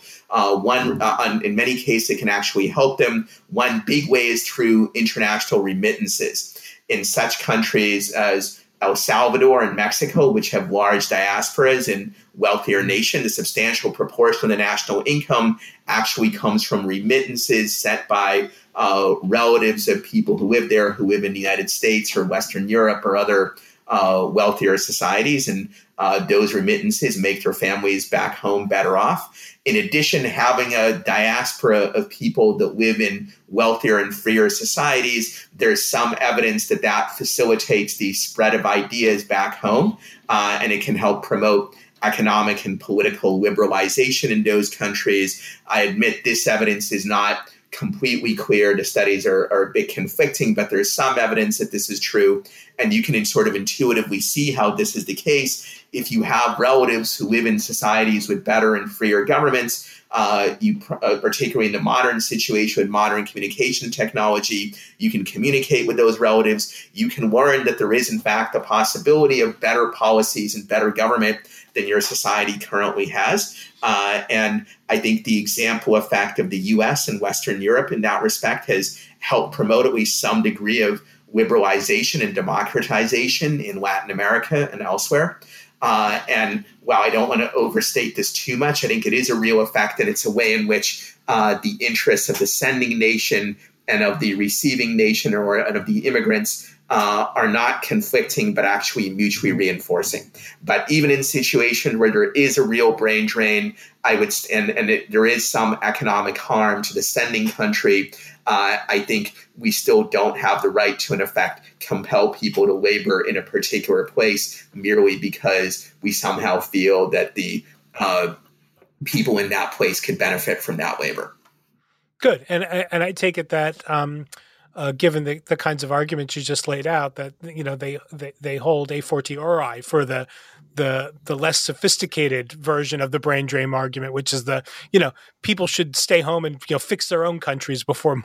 In many cases, it can actually help them. One big way is through international remittances. In such countries as El Salvador and Mexico, which have large diasporas and wealthier nations, a substantial proportion of the national income actually comes from remittances sent by relatives of people who live there, who live in the United States or Western Europe or other wealthier societies. And those remittances make their families back home better off. In addition, having a diaspora of people that live in wealthier and freer societies, there's some evidence that that facilitates the spread of ideas back home, and it can help promote economic and political liberalization in those countries. I admit this evidence is not completely clear. The studies are a bit conflicting, but there's some evidence that this is true. And you can sort of intuitively see how this is the case. If you have relatives who live in societies with better and freer governments, particularly in the modern situation with modern communication technology, you can communicate with those relatives. You can learn that there is, in fact, a possibility of better policies and better government than your society currently has. And I think the example effect of the US and Western Europe in that respect has helped promote at least some degree of liberalization and democratization in Latin America and elsewhere. And while I don't want to overstate this too much, I think it is a real effect, and it's a way in which the interests of the sending nation and of the receiving nation and of the immigrants are not conflicting, but actually mutually reinforcing. But even in situations where there is a real brain drain, there is some economic harm to the sending country, I think we still don't have the right to, in effect, compel people to labor in a particular place merely because we somehow feel that the people in that place could benefit from that labor. Good. And I take it that given the kinds of arguments you just laid out, that they hold a fortiori for the less sophisticated version of the brain drain argument, which is people should stay home and fix their own countries before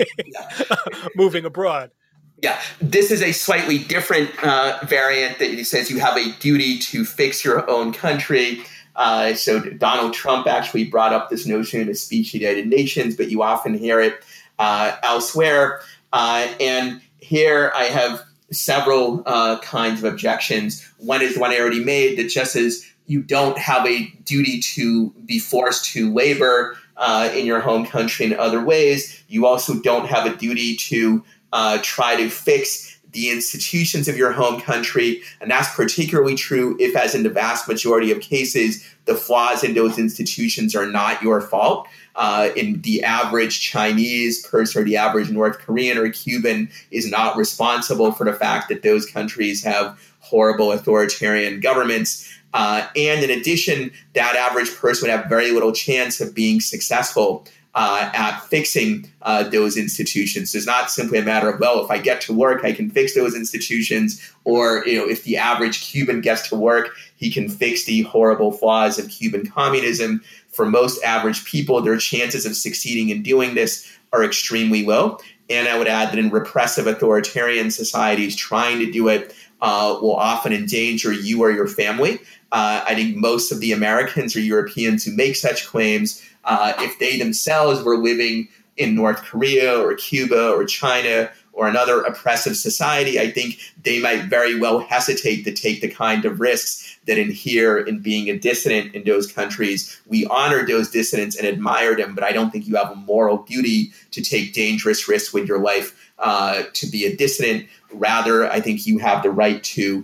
moving abroad. Yeah, this is a slightly different variant that says you have a duty to fix your own country. So Donald Trump actually brought up this notion in a speech at the United Nations, but you often hear it elsewhere. And here I have several kinds of objections. One is the one I already made, that just as you don't have a duty to be forced to labor in your home country in other ways, you also don't have a duty to try to fix the institutions of your home country. And that's particularly true if, as in the vast majority of cases, the flaws in those institutions are not your fault. In the average Chinese person or the average North Korean or Cuban is not responsible for the fact that those countries have horrible authoritarian governments. And in addition, that average person would have very little chance of being successful at fixing those institutions. It's not simply a matter of, well, if I get to work, I can fix those institutions. Or, if the average Cuban gets to work, he can fix the horrible flaws of Cuban communism. For most average people, their chances of succeeding in doing this are extremely low. And I would add that in repressive authoritarian societies, trying to do it will often endanger you or your family. I think most of the Americans or Europeans who make such claims, if they themselves were living in North Korea or Cuba or China or another oppressive society, I think they might very well hesitate to take the kind of risks that inhere in being a dissident in those countries. We honor those dissidents and admire them, but I don't think you have a moral duty to take dangerous risks with your life to be a dissident. Rather, I think you have the right to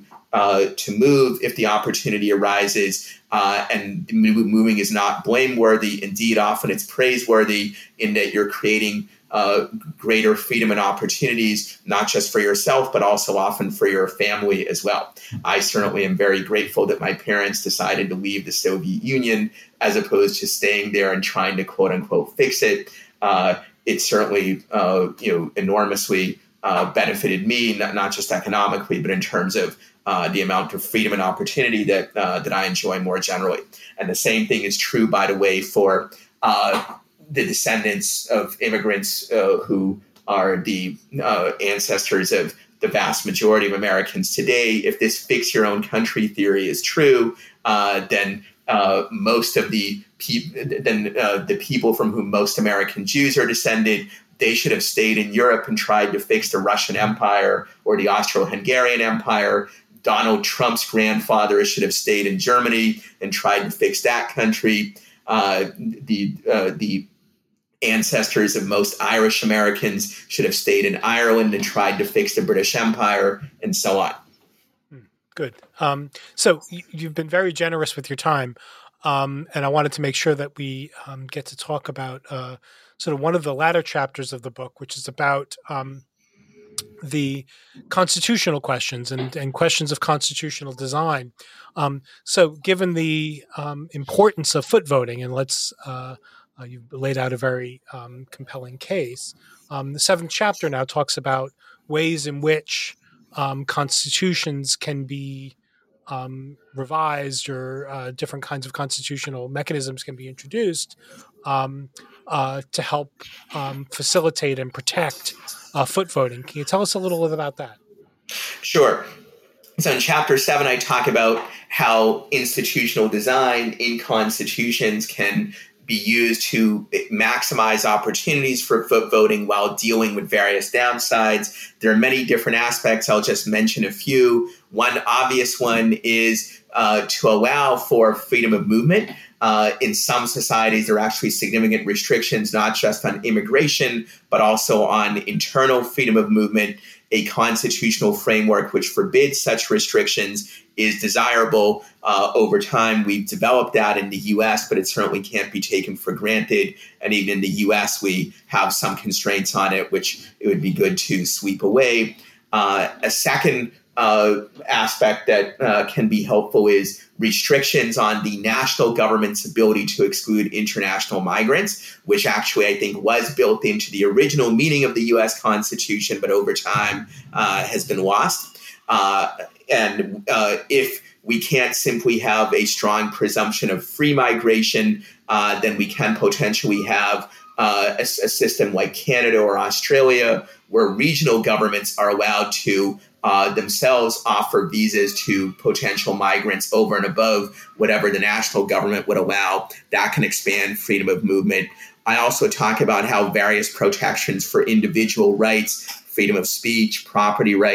move if the opportunity arises. And moving is not blameworthy. Indeed, often it's praiseworthy in that you're creating greater freedom and opportunities, not just for yourself, but also often for your family as well. I certainly am very grateful that my parents decided to leave the Soviet Union as opposed to staying there and trying to quote unquote fix it. It certainly, enormously benefited me, not just economically, but in terms of the amount of freedom and opportunity that I enjoy more generally. And the same thing is true, by the way, for the descendants of immigrants who are the ancestors of the vast majority of Americans today. If this fix your own country theory is true, then most of the people from whom most American Jews are descended, they should have stayed in Europe and tried to fix the Russian Empire or the Austro-Hungarian Empire. Donald Trump's grandfather should have stayed in Germany and tried to fix that country. The ancestors of most Irish Americans should have stayed in Ireland and tried to fix the British Empire, and so on. Good. So you've been very generous with your time, and I wanted to make sure that we get to talk about sort of one of the latter chapters of the book, which is about the constitutional questions and questions of constitutional design. So given the importance of foot voting, and you've laid out a very compelling case, the seventh chapter now talks about ways in which constitutions can be revised, or different kinds of constitutional mechanisms can be introduced to help facilitate and protect foot voting. Can you tell us a little bit about that? Sure. So in Chapter 7, I talk about how institutional design in constitutions can be used to maximize opportunities for foot voting while dealing with various downsides. There are many different aspects. I'll just mention a few. One obvious one is to allow for freedom of movement. In some societies, there are actually significant restrictions, not just on immigration, but also on internal freedom of movement. A constitutional framework which forbids such restrictions is desirable. Over time, we've developed that in the U.S., but it certainly can't be taken for granted. And even in the U.S., we have some constraints on it, which it would be good to sweep away. A second aspect that can be helpful is restrictions on the national government's ability to exclude international migrants, which actually I think was built into the original meaning of the U.S. Constitution, but over time has been lost. And if we can't simply have a strong presumption of free migration, then we can potentially have a system like Canada or Australia, where regional governments are allowed to themselves offer visas to potential migrants over and above whatever the national government would allow. That can expand freedom of movement. I also talk about how various protections for individual rights, freedom of speech, property rights,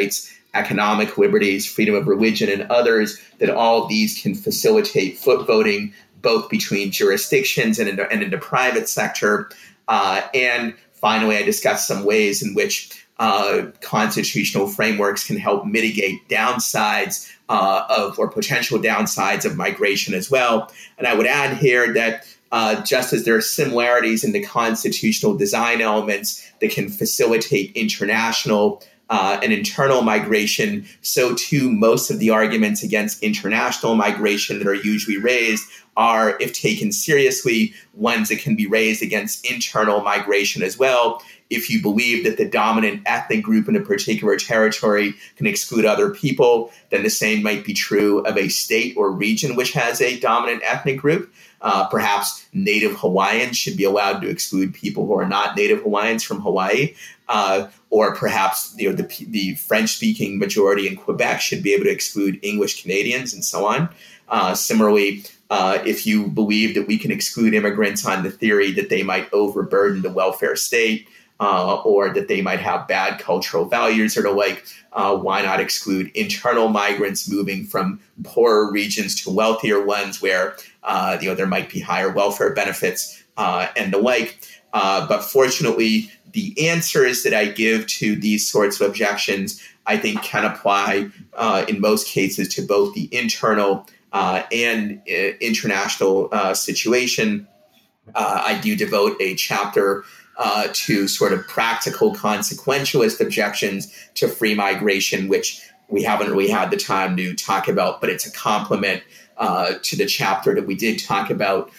economic liberties, freedom of religion, and others, that all of these can facilitate foot voting both between jurisdictions and in the private sector. And finally, I discussed some ways in which constitutional frameworks can help mitigate downsides or potential downsides of migration as well. And I would add here that just as there are similarities in the constitutional design elements that can facilitate international and internal migration, so too most of the arguments against international migration that are usually raised are, if taken seriously, ones that can be raised against internal migration as well. If you believe that the dominant ethnic group in a particular territory can exclude other people, then the same might be true of a state or region which has a dominant ethnic group. Perhaps Native Hawaiians should be allowed to exclude people who are not Native Hawaiians from Hawaii. Or perhaps the French-speaking majority in Quebec should be able to exclude English Canadians and so on. Similarly, if you believe that we can exclude immigrants on the theory that they might overburden the welfare state, or that they might have bad cultural values or the like, why not exclude internal migrants moving from poorer regions to wealthier ones where there might be higher welfare benefits and the like. But fortunately, the answers that I give to these sorts of objections, I think, can apply in most cases to both the internal and international situation. I do devote a chapter to sort of practical consequentialist objections to free migration, which we haven't really had the time to talk about, but it's a complement to the chapter that we did talk about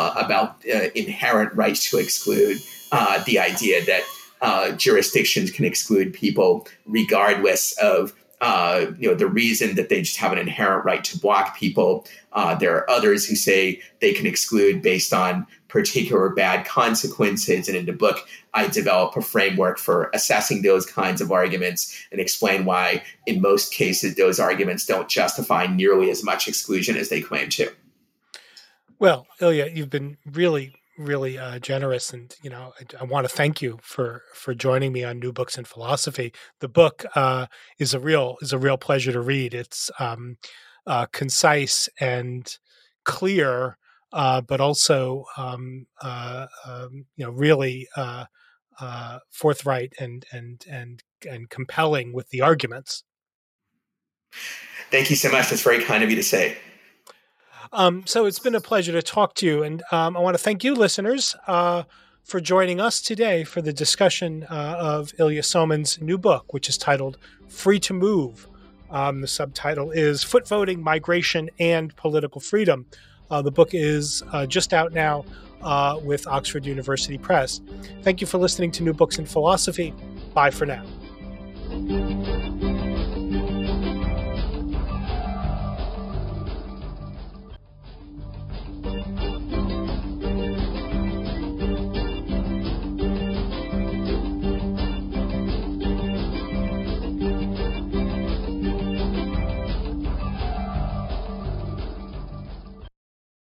inherent rights to exclude, the idea that jurisdictions can exclude people regardless of the reason that they just have an inherent right to block people. There are others who say they can exclude based on particular bad consequences. And in the book, I develop a framework for assessing those kinds of arguments and explain why, in most cases, those arguments don't justify nearly as much exclusion as they claim to. Well, Ilya, you've been really generous, and I want to thank you for joining me on New Books in Philosophy. The book is a real pleasure to read. It's concise and clear, but also really forthright and compelling with the arguments. Thank you so much. That's very kind of you to say. So it's been a pleasure to talk to you. And I want to thank you, listeners, for joining us today for the discussion of Ilya Somin's new book, which is titled Free to Move. The subtitle is Foot Voting, Migration, and Political Freedom. The book is just out now with Oxford University Press. Thank you for listening to New Books in Philosophy. Bye for now.